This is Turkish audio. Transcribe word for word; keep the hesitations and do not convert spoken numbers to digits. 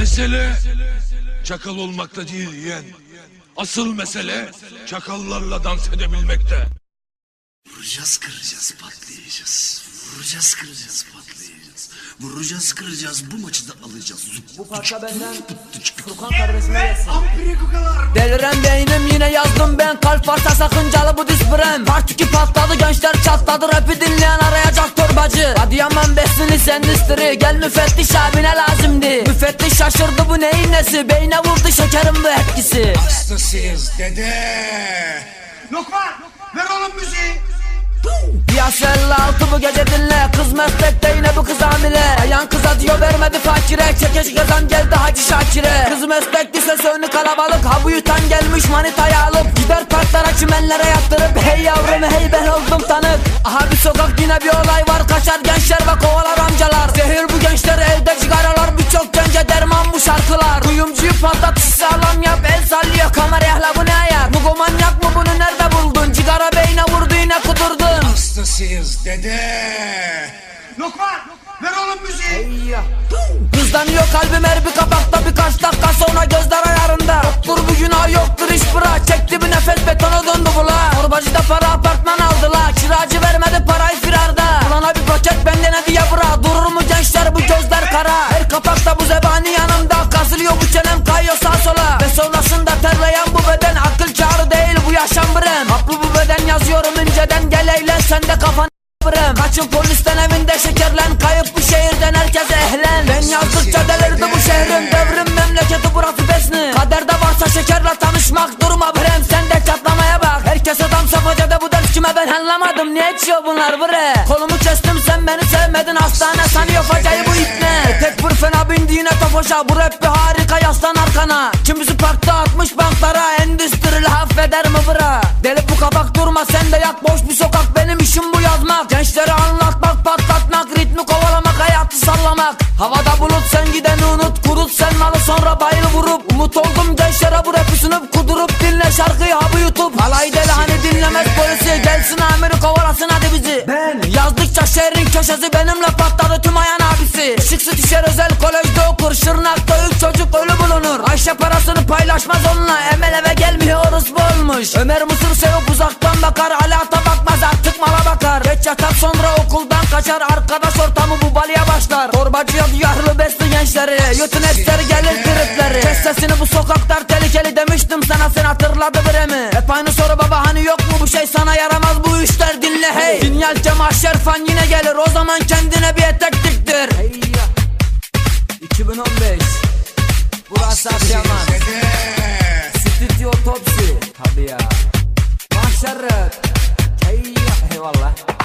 Mesele çakal olmakta değil yeğen. Asıl mesele çakallarla dans edebilmekte. Vuracağız, kıracağız, patlayacağız. Vuracağız, kıracağız, patlayacağız. Vuracağız, kıracağız, bu maçı da alacağız. Bu parça benden Furkan kardeşime gelsin. Amprikukalar. Deliren beynim yine yazdım ben. Kalp varsa sakıncalı bu disprem. Part iki patladı, gençler çatladı. Rap'i dinleyen arayacak torbacı. Adıyaman besini endüstri. Gel müfettiş abine lazımdı. Müfettiş şaşırdı, bu neyin nesi? Beyne vurdu şekerim bu etkisi. Hastasıyız dede. Lokman, ver oğlum müziği. Yaş elli altı bu gece dinle. Kız meslekte yine bu kız hamile. Ayan kıza diyor vermedi fakire. Çekeş kazan geldi Hacı Şakir'e. Kız meslek lisesi önü kalabalık. Ha bu yutan gelmiş manitayı alıp gider parklara çimenlere yattırıp hey yavrum hey ben oldum tanık. Aha bir sokak yine bir olay var. Kaçar gençler ve kovalar amcalar. Zehir bu gençler elde sigaralar. Birçok gence derman bu şarkılar. Kuyumcuyu patlat sağlam yap. El sallıyor kameraya la bu ne ayar. Bu manyak mı bunu nerede buldun? Cigara beyne vurdu yine kudurdun. Hastasıyız dede. Lokman, ver oğlum müziği. Hızlanıyor kalbim her bir kapakta. Birkaç dakika sonra gözler ayarında. Yoktur bu günah yoktur iş bırak. Çekti bir nefes betona döndü bula. Torbacıda para apartman aldılar. Kiracı vermedi parayı firarda. Ulana bir paket benden hediye bırak. Durur mu gençler bu gözler kara. Her kapakta bu zebani yanımda. Kasılıyor bu çenem kayıyor sağ sola. Ve sonrasında terleyen bu beden. Akıl çağrı değil bu yaşam brem. Haplı bu beden yazıyorum inceden. Gel eğlen sen de kafanı brem. Kaçın polisten evinde şekerlen. Kayıp bu şehirden herkese ehlen. Ben yazdıkça delirdi bu şehrin. Devrim memleketi burası besni. Kaderde varsa şekerle tanışmak. Durma brem sen de çatlamaya bak. Herkes adam safacada bu ders kime ben anlamadım. Niye içiyor bunlar bre? Kolumu kestim sen beni sevmedin. Hastane sanıyor facayı bu ipne. Tek bir fena bindi yine tofoşa. Bu rap bir harika yaslan arkana. Kim bizi parkta atmış banklara. Endüstrili affeder mi bra? Deli bu kabak durma sen de yak. Boş bir sokak benim işim bu yazmak. Gençleri anlatmak patlatmak. Ritmi kovalamak hayatı sallamak. Havada bulut sen gideni unut. Kurut sen malı sonra bayıl vurup. Umut oldum gençlere bu rapi sunup. Kudurup dinle şarkıyı ha bu YouTube. Alay deli hani dinlemez polisi. Gelsin amiri kovalasın hadi bizi. Ben yazdıkça şehrin köşesi benimle patladı tüm ayan abisi. Işıksız düşer özel kolejde okur. Şırnak'ta üç çocuk ölü bulunur. Ayşe parasını paylaşmaz onunla. Emel eve gelmiyor orospu olmuş. Ömer mısır sevip uzaktan bakar. Halata bakmaz artık mala bakar. Geç yatar sonra okuldan kaçar. Arkadaş ortamı bu balıya başlar. Torbacıya duyarlı besli gençleri. Yutun esleri gelir tripleri. Kes sesini bu sokaklar tehlikeli demiştim sana sen hatırladı biremi. Hep aynı soru baba hani yok mu bu şey sana yaramaz bu işler dinle hey. Sinyal Cemal Şerfan yine gelir o zaman kendine bir etek diktir. Hey ya. iki bin on beş Burası Adıyaman. Stüdyo Otopsi. Tabi ya. Mahşer. Hey ya. Eyvallah.